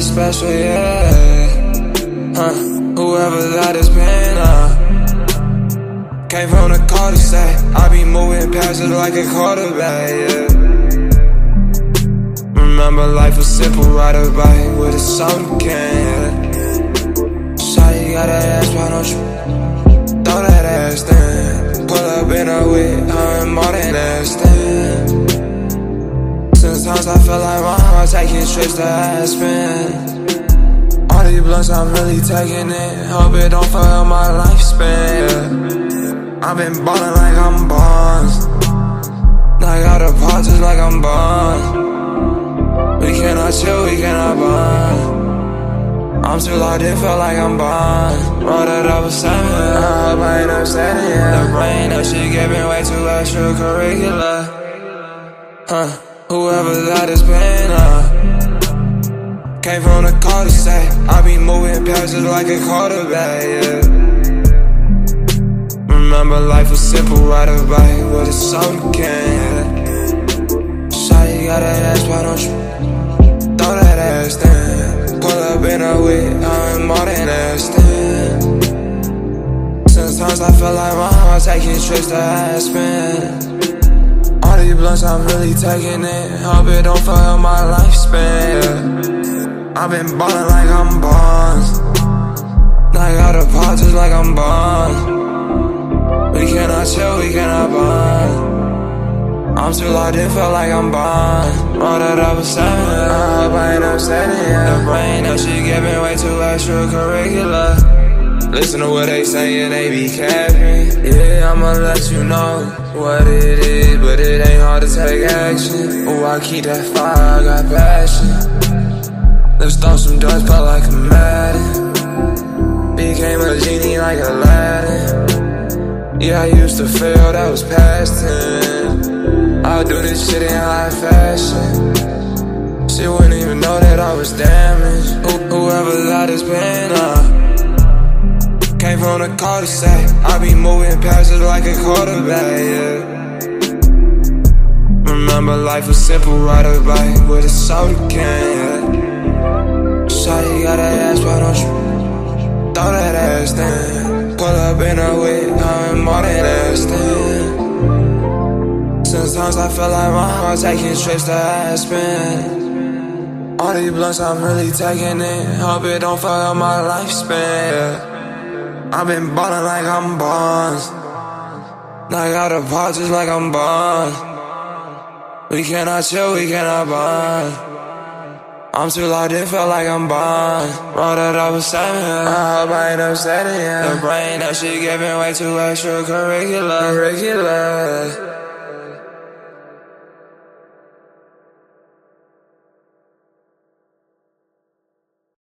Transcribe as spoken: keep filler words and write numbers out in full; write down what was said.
special, yeah. Huh, whoever that has been, uh came from the cul-de-sac. I be moving past it like a quarterback, yeah. Remember life was simple, ride a bike with a soda can, yeah. Shawty got that ass, why don't you throw that ass down? Pull up in a whip, her and more than that stand. Sometimes I feel like my heart taking trips to Aspen. All these blunts I'm really taking it, hope it don't fuck up my lifespan, yeah. I've been ballin' like I'm Bonds. Now I got a pot just like I'm Bonds. We cannot chill, we cannot bond. I'm too locked in, feel like I'm Bonds. Rolled it up with seven, I hope I ain't upsetting, yeah. The brain, that shit giving way too extracurricular. Huh, whoever that has been, uh came from the cul-de-sac. I be moving past it like a quarterback, yeah. Remember life was simple, ride a bike with a soda can, yeah. Shawty got that ass, why don't you throw that ass down? Pull up in a whip, I'm more than that stand. Sometimes I feel like my heart taking trips to Aspen. All these blunts I'm really taking it, hope it don't fuck up my lifespan, yeah. I've been ballin' like I'm Bonds. Now I got a pot just like I'm Bonds. We cannot chill, we cannot bond. I'm too locked in, feel like I'm Bonds. Rolled it up with seven, I hope I ain't upsetting, yeah. The brain, that shit giving way too extracurricular. Listen to what they saying, they be capping. Yeah, I'ma let you know what it is, but it ain't hard to take action. Oh, I keep that fire, I got passion. Let's throw some dust, felt like a Madden. Became a genie like Aladdin. Yeah, I used to feel that was past tense. I'll do this shit in high fashion. She wouldn't even know that I was damaged. Who whoever that has been, uh came from the cul-de-sac. I be moving past it like a quarterback, yeah. Remember life was simple, ride a bike with a soda can, yeah. Shawty got that ass, why don't you throw that ass down? Pull up in a whip, I'm more than that stand. Sometimes I feel like my heart taking trips to Aspen. All these blunts I'm really taking it, hope it don't fuck up my lifespan, yeah. I've been ballin' like I'm Bonds. Now I got a pot just like I'm Bonds. We cannot chill, we cannot bond. I'm too locked in, feel like I'm Bonds. Rolled it up with seven, I hope I ain't upsetting, yeah. The brain, that shit giving way too extracurricular. Regular.